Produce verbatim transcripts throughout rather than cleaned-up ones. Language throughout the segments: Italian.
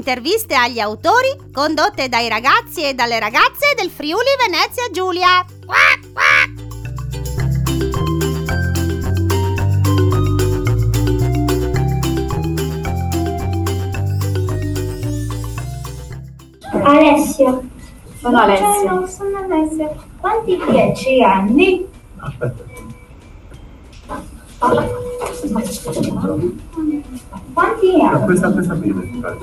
interviste agli autori condotte dai ragazzi e dalle ragazze del Friuli Venezia Giulia. Quack, quack. Alessia. Sono Alessia. No, sono Alessia. Quanti dieci anni? Aspetta. Quanti No, anni? questa, questa qui mi pare.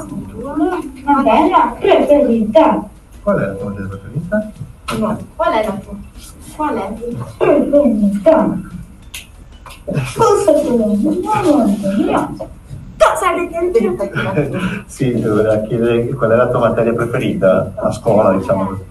Una bella preferita. Qual è la tua materia preferita? No. Qual è la tua? Qual è? Preferita. Cosa tu? Cosa avete? Sì, doveva chiedere qual è la tua materia preferita a scuola, diciamo così.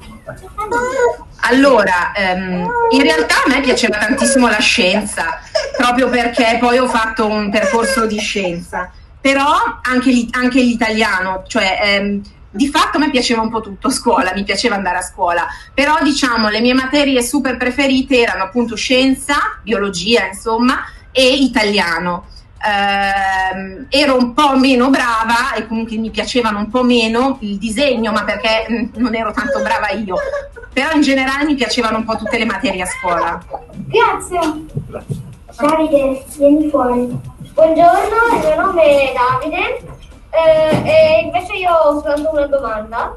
Allora, ehm, in realtà a me piaceva tantissimo la scienza, proprio perché poi ho fatto un percorso di scienza, però anche, l'i- anche l'italiano, cioè ehm, di fatto a me piaceva un po' tutto a scuola, mi piaceva andare a scuola, però diciamo le mie materie super preferite erano appunto scienza, biologia insomma, e italiano. Uh, ero un po' meno brava e comunque mi piacevano un po' meno il disegno, ma perché mh, non ero tanto brava io, però in generale mi piacevano un po' tutte le materie a scuola. Grazie. Davide, vieni fuori. Buongiorno, il mio nome è Davide eh, e invece io ho soltanto una domanda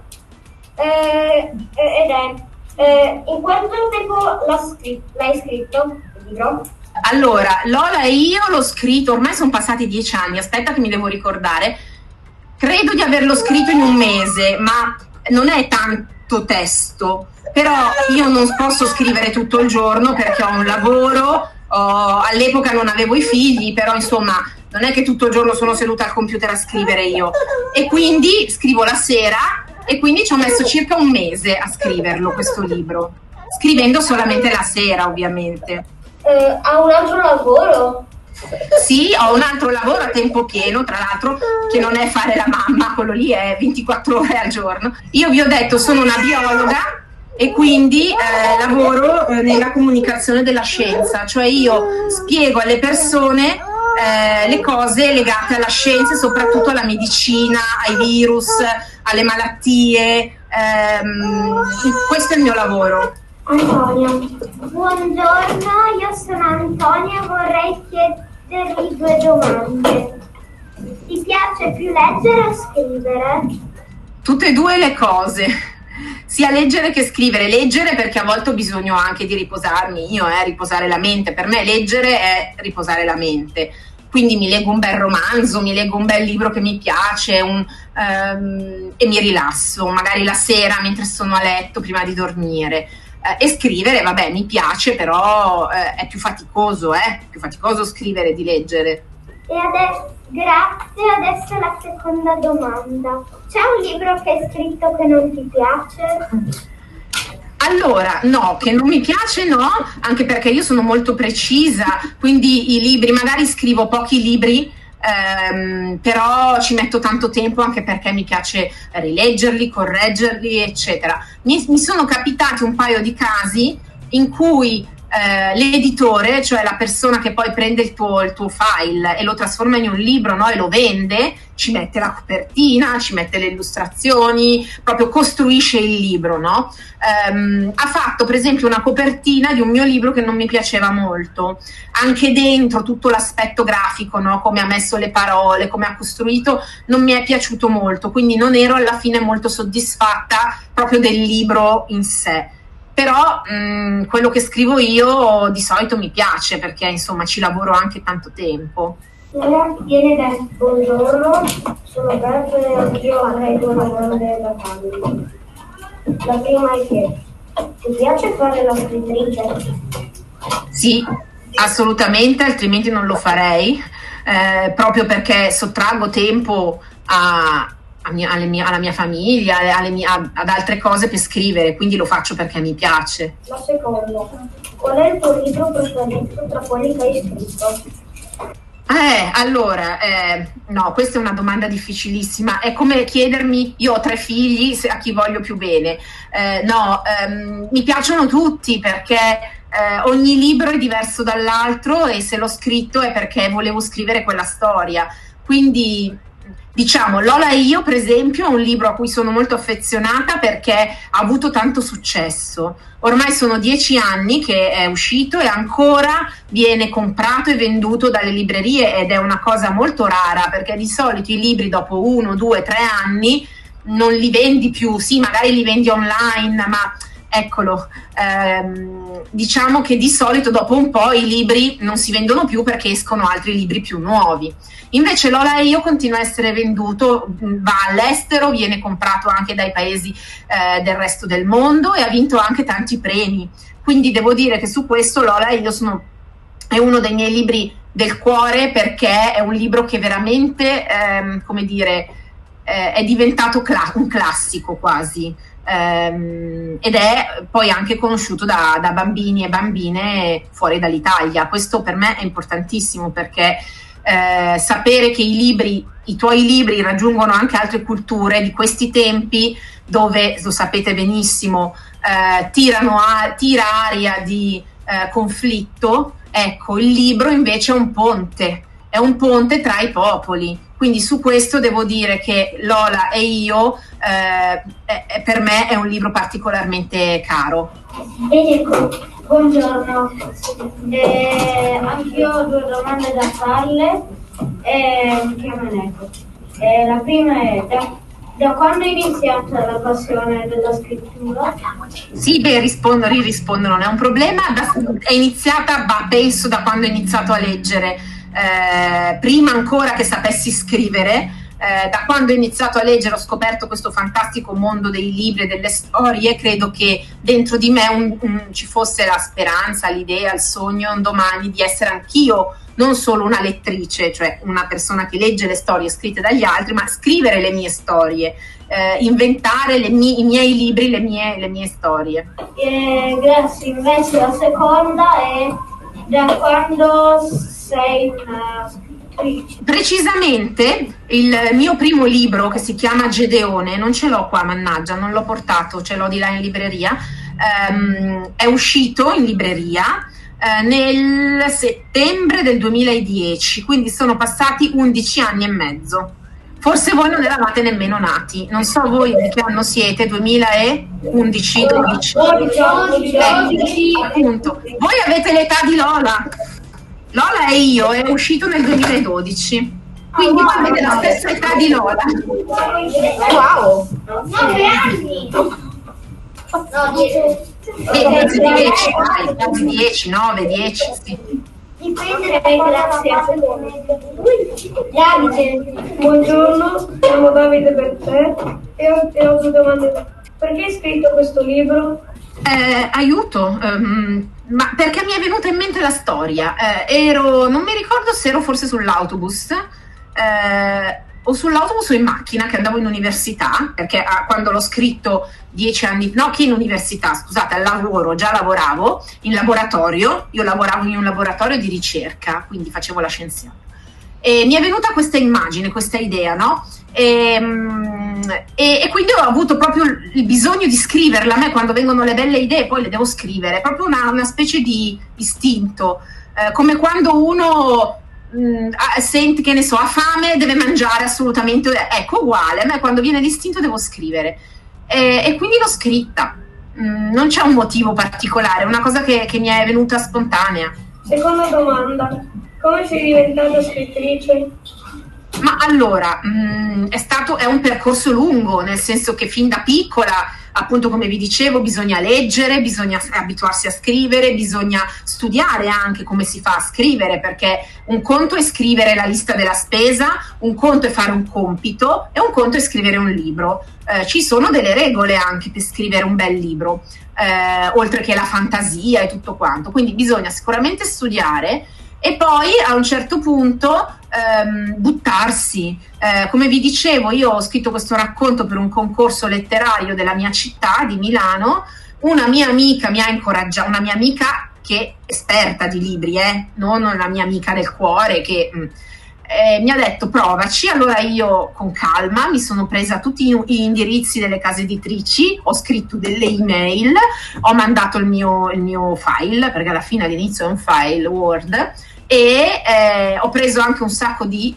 eh, ed è eh, in quanto tempo l'ha scri- l'hai scritto il libro? Allora, Lola e io l'ho scritto, ormai sono passati dieci anni, aspetta che mi devo ricordare, credo di averlo scritto in un mese, ma non è tanto testo, però io non posso scrivere tutto il giorno perché ho un lavoro, ho, all'epoca non avevo i figli, però insomma non è che tutto il giorno sono seduta al computer a scrivere io, e quindi scrivo la sera e quindi ci ho messo circa un mese a scriverlo questo libro, scrivendo solamente la sera ovviamente. Eh, ha un altro lavoro? Sì, ho un altro lavoro a tempo pieno, tra l'altro, che non è fare la mamma, quello lì è ventiquattro ore al giorno. Io vi ho detto, sono una biologa e quindi eh, lavoro eh, nella comunicazione della scienza, cioè io spiego alle persone eh, le cose legate alla scienza e soprattutto alla medicina, ai virus, alle malattie. Ehm, questo è il mio lavoro. Antonia. Buongiorno, io sono Antonia e vorrei chiedervi due domande. Ti piace più leggere o scrivere? Tutte e due le cose, sia leggere che scrivere. Leggere perché a volte ho bisogno anche di riposarmi, io eh, riposare la mente, per me leggere è riposare la mente, quindi mi leggo un bel romanzo, mi leggo un bel libro che mi piace un, um, e mi rilasso, magari la sera mentre sono a letto prima di dormire. Eh, e scrivere, vabbè, mi piace, però eh, è più faticoso, eh? più faticoso scrivere di leggere. E adesso, grazie, adesso la seconda domanda. C'è un libro che hai scritto che non ti piace? Allora, no, che non mi piace no, anche perché io sono molto precisa, quindi i libri, magari scrivo pochi libri, ehm, però ci metto tanto tempo anche perché mi piace rileggerli, correggerli, eccetera. Mi, mi sono capitati un paio di casi in cui eh, l'editore, cioè la persona che poi prende il tuo, il tuo file e lo trasforma in un libro, no, e lo vende, ci mette la copertina, ci mette le illustrazioni, proprio costruisce il libro, no? Um, ha fatto per esempio una copertina di un mio libro che non mi piaceva molto, anche dentro tutto l'aspetto grafico, no? Come ha messo le parole, come ha costruito, non mi è piaciuto molto, quindi non ero alla fine molto soddisfatta proprio del libro in sé. Però mh, quello che scrivo io di solito mi piace perché insomma ci lavoro anche tanto tempo. Viene da buongiorno, sono Berto e anch'io avrei due domande da farvi. La prima è che ti piace fare la scrittrice? Sì, assolutamente, altrimenti non lo farei, eh, proprio perché sottraggo tempo a, a mia, alle mie, alla mia famiglia, alle mie, a, ad altre cose per scrivere, quindi lo faccio perché mi piace. La seconda, qual è il tuo libro preferito tra quelli che hai scritto? Eh, allora, eh, no, questa è una domanda difficilissima, è come chiedermi, io ho tre figli, se, a chi voglio più bene, eh, no, ehm, mi piacciono tutti perché eh, ogni libro è diverso dall'altro e se l'ho scritto è perché volevo scrivere quella storia, quindi diciamo, Lola e io, per esempio, è un libro a cui sono molto affezionata perché ha avuto tanto successo. Ormai sono dieci anni che è uscito e ancora viene comprato e venduto dalle librerie, ed è una cosa molto rara, perché di solito i libri dopo uno, due, tre anni non li vendi più. Sì, magari li vendi online, ma eccolo, ehm, diciamo che di solito dopo un po' i libri non si vendono più perché escono altri libri più nuovi. Invece Lola e io continua a essere venduto, va all'estero, viene comprato anche dai paesi eh, del resto del mondo e ha vinto anche tanti premi. Quindi devo dire che su questo Lola e io sono, è uno dei miei libri del cuore, perché è un libro che veramente, ehm, come dire, eh, è diventato cla- un classico quasi. Um, ed è poi anche conosciuto da, da bambini e bambine fuori dall'Italia. Questo per me è importantissimo, perché eh, sapere che i libri, i tuoi libri raggiungono anche altre culture di questi tempi, dove, lo sapete benissimo, eh, tirano a, tira aria di eh, conflitto. Ecco, il libro invece è un ponte, è un ponte tra i popoli. Quindi su questo devo dire che Lola e io, eh, è, per me è un libro particolarmente caro. Enrico, buongiorno. Eh, anch'io ho due domande da farle. Eh, chiamano, eh, la prima è: da, da quando è iniziata la passione della scrittura? Sì, beh, rispondo, rispondo, non è un problema. Da, è iniziata, bah, penso, da quando ho iniziato a leggere. Eh, prima ancora che sapessi scrivere, eh, da quando ho iniziato a leggere ho scoperto questo fantastico mondo dei libri e delle storie. Credo che dentro di me un, un, ci fosse la speranza, l'idea, il sogno un domani di essere anch'io non solo una lettrice, cioè una persona che legge le storie scritte dagli altri, ma scrivere le mie storie, eh, inventare le mie, i miei libri, le mie, le mie storie. Eh, grazie. Invece la seconda è: da quando sei una scrittrice? Precisamente il mio primo libro, che si chiama Gedeone, non ce l'ho qua, mannaggia, non l'ho portato, ce l'ho di là in libreria, ehm, è uscito in libreria eh, nel settembre del duemiladieci, quindi sono passati undici anni e mezzo. Forse voi non eravate nemmeno nati, non so voi di che anno siete, duemilaundici, dodici, eh, appunto, voi avete l'età di Lola. Lola e io è uscito nel duemiladodici, quindi oh, wow, avete la stessa età di Lola. Wow! nove anni! No, dieci, dieci, dai, quasi dieci, nove, dieci, sì. Dipende, grazie. Davide, buongiorno, chiamo Davide per te e ho, e ho due domande. Perché hai scritto questo libro? Eh, aiuto, um, ma perché mi è venuta in mente la storia. Eh, ero, non mi ricordo se ero forse sull'autobus eh, o sull'autobus o in macchina, che andavo in università, perché ah, quando l'ho scritto dieci anni, no, che in università, scusate, al lavoro, già lavoravo in laboratorio, io lavoravo in un laboratorio di ricerca, quindi facevo la scienziata. E mi è venuta questa immagine, questa idea, no? E, e, e quindi ho avuto proprio il bisogno di scriverla. A me quando vengono le belle idee poi le devo scrivere, è proprio una, una specie di istinto, eh, come quando uno mh, sente, che ne so, ha fame, deve mangiare assolutamente, ecco, uguale, a me quando viene l'istinto devo scrivere, e, e quindi l'ho scritta. Mh, non c'è un motivo particolare, è una cosa che, che mi è venuta spontanea. Seconda domanda: come sei diventata scrittrice? Ma allora, mh, è stato, è un percorso lungo, nel senso che fin da piccola, appunto come vi dicevo, bisogna leggere, bisogna abituarsi a scrivere, bisogna studiare anche come si fa a scrivere, perché un conto è scrivere la lista della spesa, un conto è fare un compito e un conto è scrivere un libro. Eh, ci sono delle regole anche per scrivere un bel libro, eh, oltre che la fantasia e tutto quanto, quindi bisogna sicuramente studiare. E poi a un certo punto ehm, buttarsi. Eh, come vi dicevo, io ho scritto questo racconto per un concorso letterario della mia città, di Milano. Una mia amica mi ha incoraggiato, una mia amica che è esperta di libri, eh, non una mia amica del cuore, che mh, eh, mi ha detto provaci. Allora io con calma mi sono presa tutti gli indirizzi delle case editrici, ho scritto delle email, ho mandato il mio, il mio file, perché alla fine all'inizio è un file Word, e eh, ho preso anche un sacco di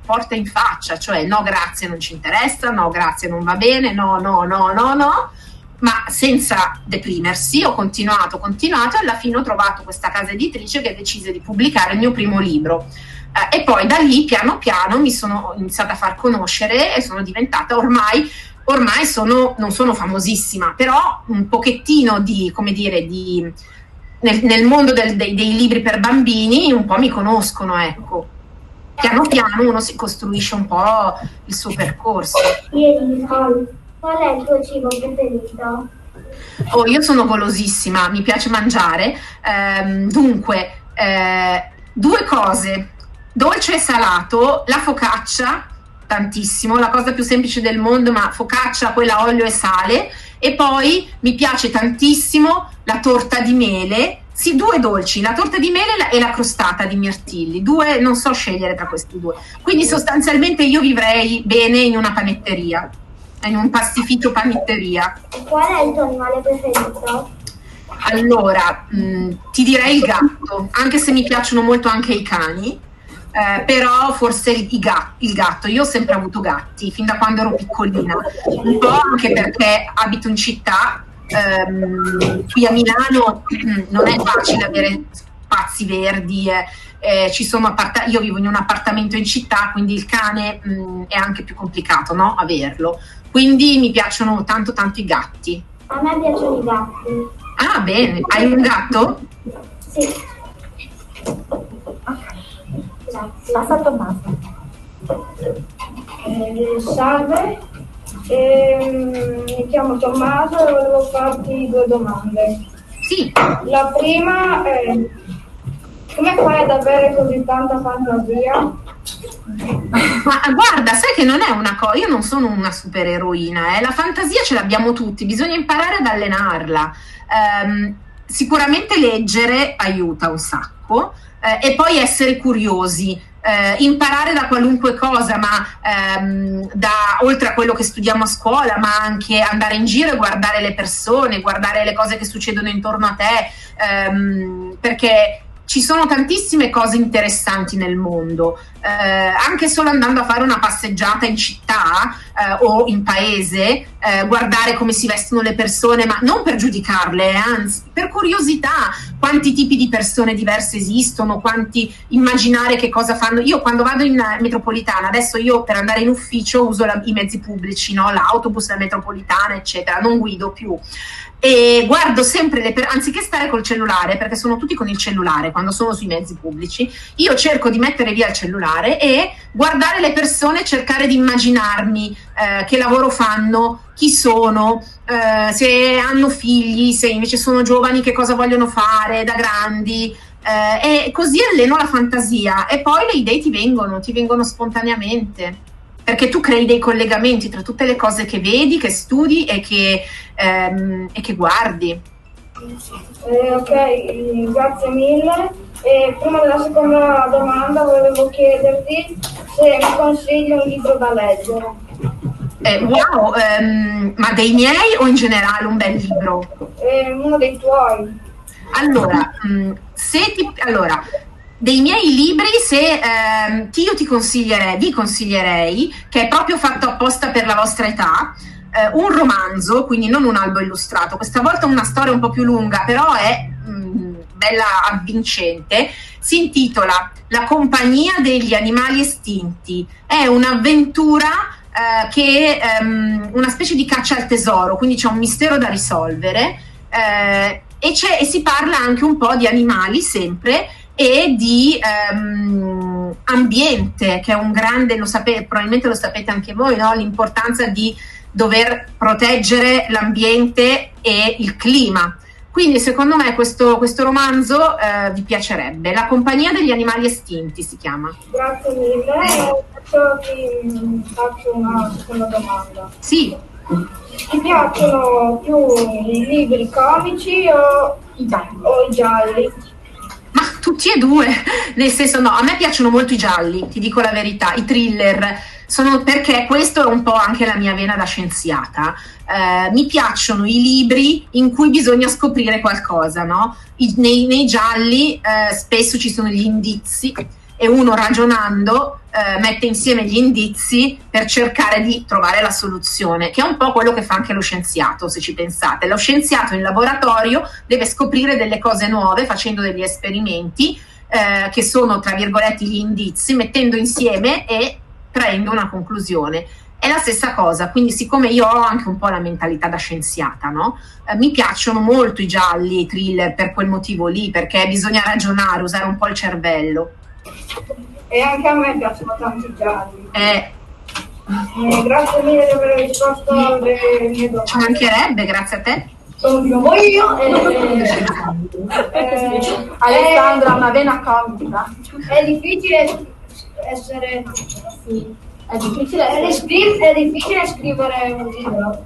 porta in faccia, cioè no grazie non ci interessa, no grazie non va bene, no no no no no, ma senza deprimersi ho continuato, ho continuato e alla fine ho trovato questa casa editrice che decise di pubblicare il mio primo libro. Eh, e poi da lì piano piano mi sono iniziata a far conoscere e sono diventata ormai, ormai sono, non sono famosissima, però un pochettino di, come dire, di, nel, nel mondo del, dei, dei libri per bambini un po' mi conoscono, ecco. Piano piano uno si costruisce un po' il suo percorso. Ieri, qual è il tuo cibo preferito? Oh, io sono golosissima, mi piace mangiare, ehm, dunque eh, due cose, dolce e salato, la focaccia tantissimo, la cosa più semplice del mondo, ma focaccia, quella olio e sale, e poi mi piace tantissimo la torta di mele, sì, due dolci, la torta di mele e la crostata di mirtilli, due, non so scegliere tra questi due, quindi sostanzialmente io vivrei bene in una panetteria, in un pastificio panetteria. Qual è il tuo animale preferito? Allora, mh, ti direi il gatto, anche se mi piacciono molto anche i cani, eh, però forse il, il, gatto, il gatto. Io ho sempre avuto gatti, fin da quando ero piccolina, un po' anche perché abito in città, ehm, qui a Milano non è facile avere spazi verdi, eh, eh, ci sono appart- io vivo in un appartamento in città, quindi il cane mh, è anche più complicato, no? Averlo. Quindi mi piacciono tanto tanto i gatti. A me piacciono i gatti. Ah, bene. Hai un gatto? Sì. Grazie. Passa a Tommaso. Eh, salve, ehm, mi chiamo Tommaso e volevo farti due domande. Sì. La prima è: come fai ad avere così tanta fantasia? Ma guarda, sai che non è una cosa, io non sono una supereroina, eh. La fantasia ce l'abbiamo tutti, bisogna imparare ad allenarla. Um, sicuramente leggere aiuta un sacco, eh, e poi essere curiosi, eh, imparare da qualunque cosa, ma ehm, da, oltre a quello che studiamo a scuola, ma anche andare in giro e guardare le persone, guardare le cose che succedono intorno a te, ehm, perché ci sono tantissime cose interessanti nel mondo, eh, anche solo andando a fare una passeggiata in città eh, o in paese, eh, guardare come si vestono le persone, ma non per giudicarle, anzi per curiosità, quanti tipi di persone diverse esistono, quanti, immaginare che cosa fanno. Io quando vado in metropolitana, adesso io per andare in ufficio uso la, i mezzi pubblici, no? L'autobus, la metropolitana, eccetera, non guido più. E guardo sempre le per- anziché stare col cellulare, perché sono tutti con il cellulare quando sono sui mezzi pubblici, io cerco di mettere via il cellulare e guardare le persone, cercare di immaginarmi eh, che lavoro fanno, chi sono, eh, se hanno figli, se invece sono giovani che cosa vogliono fare da grandi, eh, e così alleno la fantasia e poi le idee ti vengono, ti vengono spontaneamente, perché tu crei dei collegamenti tra tutte le cose che vedi, che studi e che, ehm, e che guardi. Eh, ok, grazie mille. E prima della seconda domanda volevo chiederti se mi consigli un libro da leggere. Eh, wow, ehm, ma dei miei o in generale un bel libro? Eh, uno dei tuoi. Allora, mh, se ti, allora dei miei libri, se ehm, io ti consiglierei, vi consiglierei, che è proprio fatto apposta per la vostra età, eh, un romanzo, quindi non un albo illustrato, questa volta una storia un po' più lunga, però è mh, bella avvincente, si intitola La compagnia degli animali estinti, è un'avventura eh, che è um, una specie di caccia al tesoro, quindi c'è un mistero da risolvere, eh, e, c'è, e si parla anche un po' di animali sempre, e di um, ambiente, che è un grande, lo sapete, probabilmente lo sapete anche voi, no? L'importanza di dover proteggere l'ambiente e il clima. Quindi secondo me questo, questo romanzo eh, vi piacerebbe. La compagnia degli animali estinti si chiama. Grazie mille. Adesso ti faccio una seconda domanda. Sì. Ti piacciono più i libri comici o i gialli? O i gialli? Ma tutti e due, nel senso, no, a me piacciono molto i gialli, ti dico la verità, i thriller, sono, perché questo è un po' anche la mia vena da scienziata, eh, mi piacciono i libri in cui bisogna scoprire qualcosa, no? I, nei, nei gialli eh, spesso ci sono gli indizi e uno ragionando eh, mette insieme gli indizi per cercare di trovare la soluzione, che è un po' quello che fa anche lo scienziato, se ci pensate. Lo scienziato in laboratorio deve scoprire delle cose nuove facendo degli esperimenti eh, che sono, tra virgolette, gli indizi, mettendo insieme e traendo una conclusione. È la stessa cosa, quindi siccome io ho anche un po' la mentalità da scienziata, no? Eh, mi piacciono molto i gialli, i thriller per quel motivo lì, perché bisogna ragionare, usare un po' il cervello. E anche a me piacciono tanti i gialli. Eh, Eh, grazie mille di aver risposto alle mie domande. ci mancherebbe, grazie a te. Sono di nuovo io. E, eh, Alessandra, una vena comica. È difficile essere... È difficile È, essere... scri- è difficile scrivere un libro.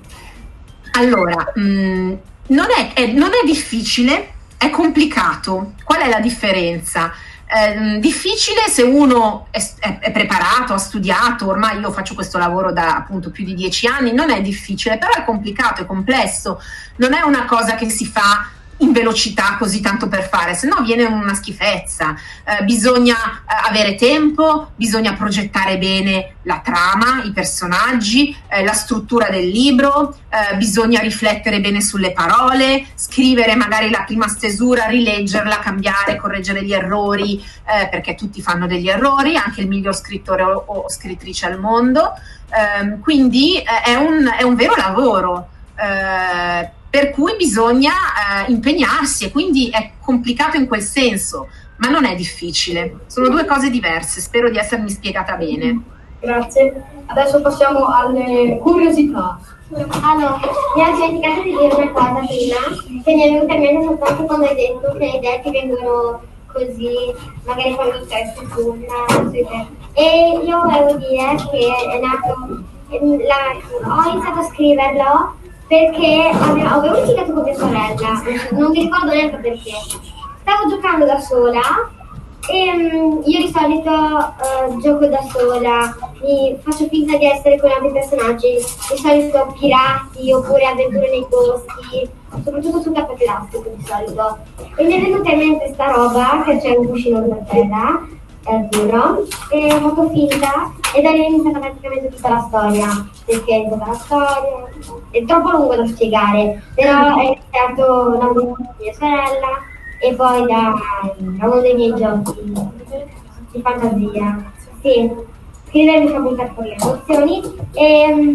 Allora, mh, non, è, è- non è difficile, è complicato. Qual è la differenza? Eh, difficile se uno è, è- è preparato, ha studiato, ormai io faccio questo lavoro da appunto più di dieci anni, non è difficile, però è complicato, è complesso, non è una cosa che si fa in velocità così tanto per fare, se no viene una schifezza. Eh, bisogna eh, avere tempo, bisogna progettare bene la trama, i personaggi, eh, la struttura del libro, eh, bisogna riflettere bene sulle parole, scrivere magari la prima stesura, rileggerla, cambiare, correggere gli errori, eh, perché tutti fanno degli errori, anche il miglior scrittore o, o scrittrice al mondo. Ehm, quindi eh, è, un, è un vero lavoro. Eh, per cui bisogna eh, impegnarsi, e quindi è complicato in quel senso, ma non è difficile, sono due cose diverse, spero di essermi spiegata bene. Grazie. Adesso passiamo alle curiosità. Allora, mi ho dimenticato di dire una cosa prima, che mi è venuta in mente soltanto quando hai detto che le idee ti vengono così, magari quando stai su una, e io volevo dire che è nato, la, ho iniziato a scriverlo perché avevo, avevo litigato con mia sorella, non mi ricordo neanche perché. Stavo giocando da sola e um, io di solito uh, gioco da sola, mi faccio finta di essere con altri personaggi, di solito pirati oppure avventure nei boschi, soprattutto sul tappeto elastico di solito. E mi è venuta in mente sta roba, che c'è un cuscino per terra, è azzurro, e ho fatto finta e da lì è iniziata praticamente tutta la storia, perché è tutta la storia, è troppo lungo da spiegare, però è iniziato da mia sorella e poi da, da uno dei miei giochi di fantasia. Sì, scrivere mi fa buttare fuori le emozioni e mm,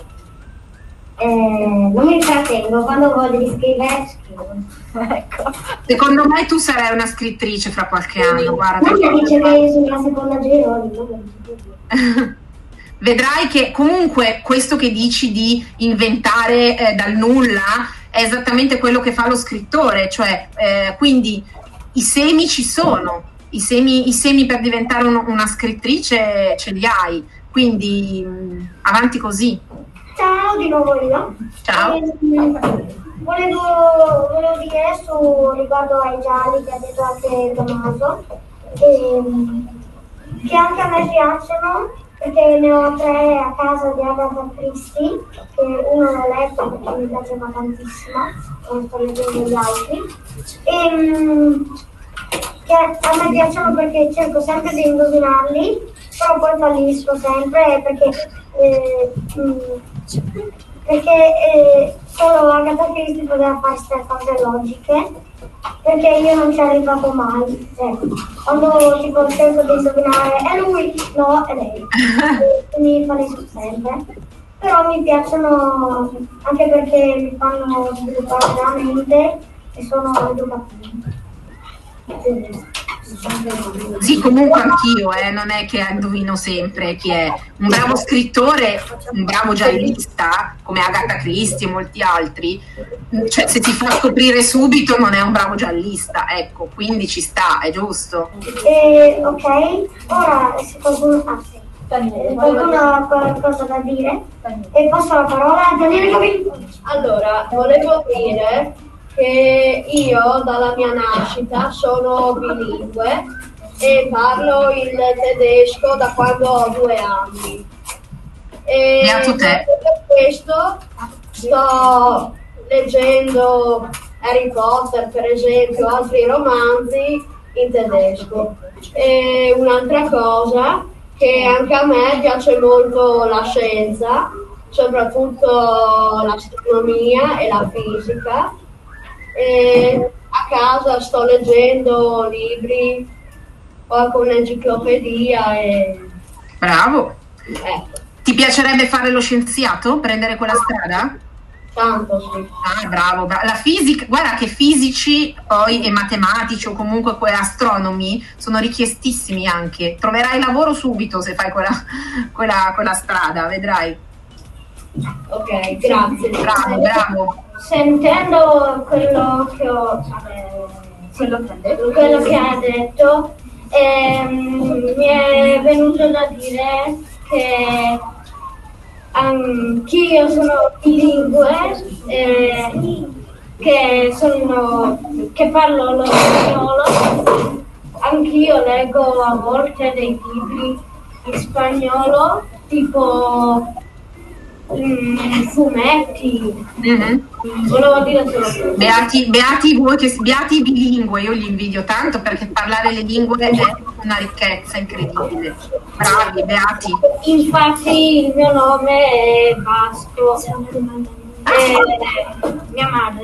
eh, non mi trattengo, quando voglio di scrivere scrivo. Ecco. Secondo me tu sarai una scrittrice fra qualche anno, guarda. Non mi dice che sono la seconda Geroni, non mi dice così. Vedrai che comunque questo che dici di inventare eh, dal nulla è esattamente quello che fa lo scrittore, cioè eh, quindi i semi ci sono, i semi, i semi per diventare un- una scrittrice ce li hai, quindi mh, avanti così. Ciao, di nuovo io. Ciao. Eh, volevo, volevo dire su riguardo ai gialli che ha detto anche Tommaso, ehm, che anche a me piacciono, perché ne ho tre a casa di Agatha Christie, che uno l'ho letto perché mi piaceva tantissimo, non sto leggendo gli altri, e che a me piacciono perché cerco sempre di indovinarli, però poi fallisco sempre perché eh, mh, perché eh, solo Agatha Christie poteva fare queste cose logiche, perché io non ci è arrivato mai. Eh, quando tipo cerco di indovinare è lui, no, è lei. E mi fallisco sempre. Però mi piacciono anche perché mi fanno sviluppare la mente e sono educativi. Sì, comunque anch'io, eh, non è che indovino sempre chi è. Un bravo scrittore, un bravo giallista, come Agatha Christie e molti altri, cioè se ti fa scoprire subito non è un bravo giallista, ecco, quindi ci sta, è giusto. E, ok, ora se qualcuno, ah, sì. qualcuno ha qualcosa da dire e passo la parola a Daniele Capito. Allora, volevo dire che io dalla mia nascita sono bilingue e parlo il tedesco da quando ho due anni. E Beato te. per questo sto leggendo Harry Potter, per esempio, altri romanzi in tedesco. E un'altra cosa, che anche a me piace molto la scienza, soprattutto l'astronomia e la fisica. E a casa sto leggendo libri, ho anche un'enciclopedia e... Bravo! Ecco, Ti piacerebbe fare lo scienziato? Prendere quella strada? tanto sì. Ah, bravo, bravo. La fisica, guarda che fisici poi e matematici o comunque que- astronomi sono richiestissimi anche. Troverai lavoro subito se fai quella, quella, quella strada, vedrai. Ok, grazie. Bravo, bravo. Sentendo quello che ho eh, Quello che ha detto. quello che ha detto, ehm, mi è venuto da dire che anch'io sono bilingue, eh, che, sono, che parlo lo spagnolo, anch'io leggo a volte dei libri in spagnolo, tipo mm, fumetti. Mhm. Volevo dire solo questo. Beati, beati voi che beati i bilingue, io li invidio tanto perché parlare le lingue è una ricchezza incredibile. Bravi, beati. Infatti il mio nome è Vasco. E mia madre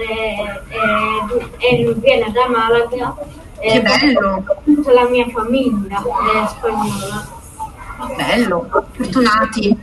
è, è- viene da Malaga. e Che bello, Tutta la mia famiglia è spagnola. bello, fortunati.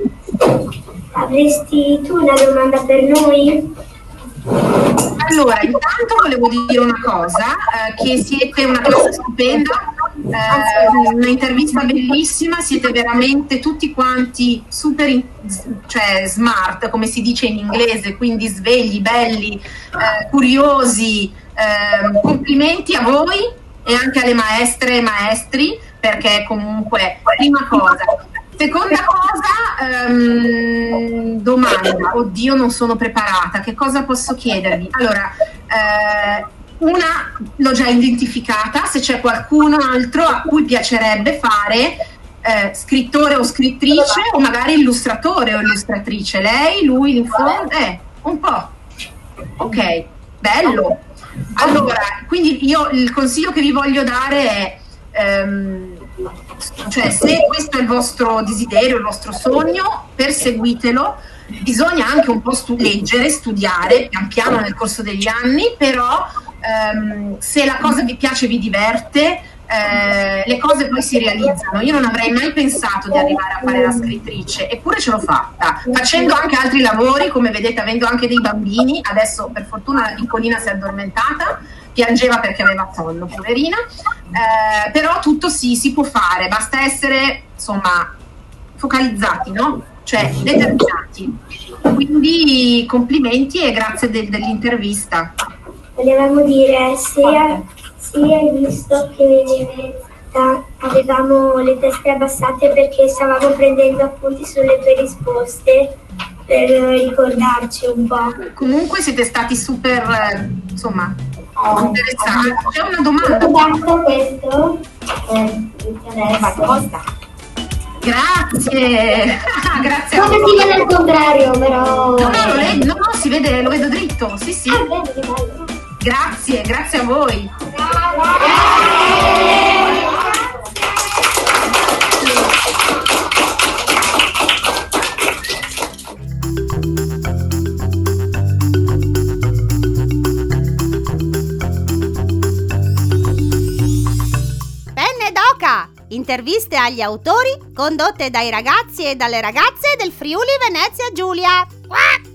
Avresti tu una domanda per noi? Allora, intanto volevo dire una cosa, eh, che siete una classe stupenda, eh, un'intervista bellissima, siete veramente tutti quanti super, in- cioè smart, come si dice in inglese, quindi svegli, belli, eh, curiosi, ehm, complimenti a voi e anche alle maestre e maestri, perché comunque, prima cosa. Seconda cosa, ehm, domanda, oddio non sono preparata, che cosa posso chiedervi? Allora, eh, una l'ho già identificata, se c'è qualcun altro a cui piacerebbe fare eh, scrittore o scrittrice o magari illustratore o illustratrice, lei, lui, in fondo, eh, un po'. Ok, bello. Allora, quindi io il consiglio che vi voglio dare è... ehm, cioè se questo è il vostro desiderio, il vostro sogno, perseguitelo. Bisogna anche un po' stu- leggere, studiare pian piano nel corso degli anni, però ehm, se la cosa vi piace, vi diverte, eh, le cose poi si realizzano. Io non avrei mai pensato di arrivare a fare la scrittrice, eppure ce l'ho fatta, facendo anche altri lavori, come vedete, avendo anche dei bambini. Adesso per fortuna la piccolina si è addormentata, piangeva perché aveva sonno, poverina, eh, però tutto si, si può fare, basta essere insomma focalizzati, no? Cioè determinati. Quindi complimenti e grazie de- dell'intervista. Volevamo dire se, se hai visto che eh, avevamo le teste abbassate perché stavamo prendendo appunti sulle tue risposte per ricordarci un po'. Comunque siete stati super, eh, insomma, interessanti. C'è una domanda? Detto questo, eh, Basta. Grazie, grazie a come voi. si vede al contrario, però. No, no, lo leggo- no, no, si vede, lo vedo dritto, sì, sì. Ah, vedi che bello. Grazie, grazie a voi. Penne d'oca! Interviste agli autori condotte dai ragazzi e dalle ragazze del Friuli Venezia Giulia. Quack!